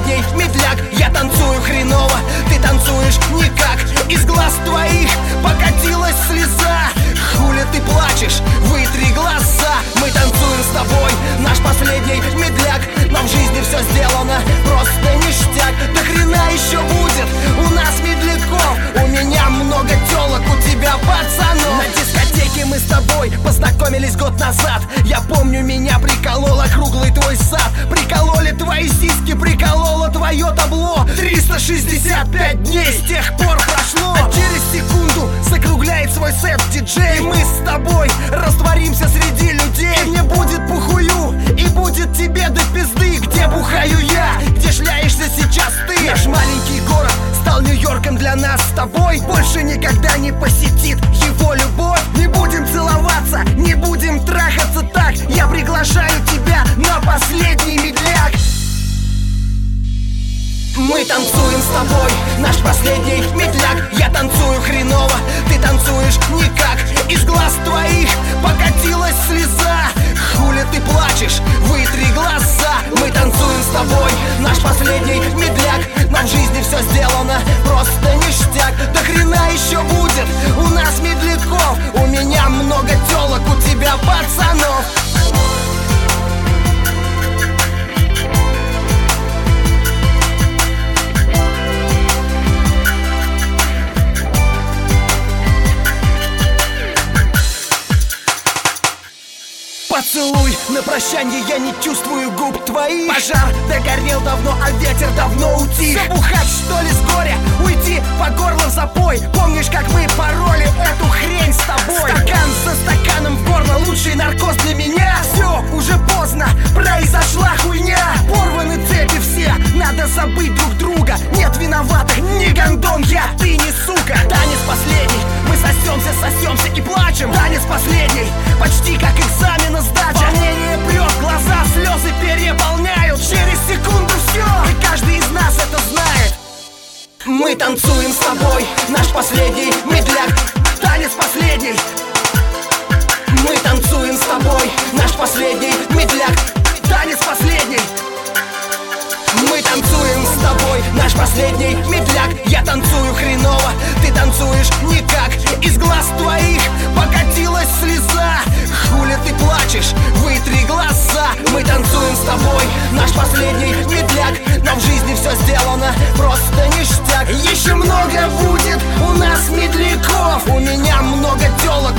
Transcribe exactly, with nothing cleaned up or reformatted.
последний медляк. Я танцую хреново, ты танцуешь никак. Из глаз твоих покатилась слеза. Хули ты плачешь, вытри глаза. Мы танцуем с тобой, наш последний медляк. Но в жизни все сделано, просто ништяк. До хрена еще будет у нас медляков. У меня много телок, у тебя пацанов. На дискотеке мы с тобой познакомились год назад. Я помню, меня приколола круглый твой сад. Прикололи твои сиськи, прикололо твое табло. Триста шестьдесят пять дней с тех пор прошло. А через секунду закругляет свой сет диджей. Мы с тобой растворимся среди людей. Мне будет похую, и будет тебе до пизды. Где бухаю я, где шляешься сейчас ты. Наш маленький город стал Нью-Йорком для нас с тобой. Больше никогда не посетит его любовь. Не будем целоваться, не будем трахаться так. Я приглашаю тебя на последний медляк. Мы танцуем с тобой, наш последний медляк. Я танцую хреново, ты танцуешь никак. Из глаз твоих покатилась слеза. Хули ты плачешь, вытри глаза. Мы танцуем с тобой, наш последний медляк. Но в жизни все сделано, просто ништяк. До хрена еще будет у нас медляков. У меня много телок, у тебя пацанов. Поцелуй на прощанье, я не чувствую губ твоих. Пожар догорел давно, а ветер давно утих. Забухать что ли с горя, уйти по горло в запой. Помнишь, как мы пороли эту хрень с тобой? Стакан за стаканом в горло, лучший наркоз для меня. Все, уже поздно, произошла хуйня. Порваны цепи все, надо забыть друг друга. Нет виноватых, не гондон я, ты не сука. Танец последний, мы сосемся, сосемся и плачем. Танец последний, почти как экзамен сдача. Волнение прет, глаза слезы переполняют. Через секунду все, и каждый из нас это знает. Мы танцуем с тобой, наш последний медляк. Танец последний. Мы танцуем с тобой, наш последний медляк. Танец последний. Мы танцуем с тобой, наш последний медляк. Я танцую хреново, ты танцуешь никак. Из глаз твоих покатилась слеза. Хули ты плачешь, вытри глаза. Мы танцуем с тобой, наш последний медляк. Но в жизни все сделано, просто ништяк. Еще много будет у нас медляков. У меня много телок,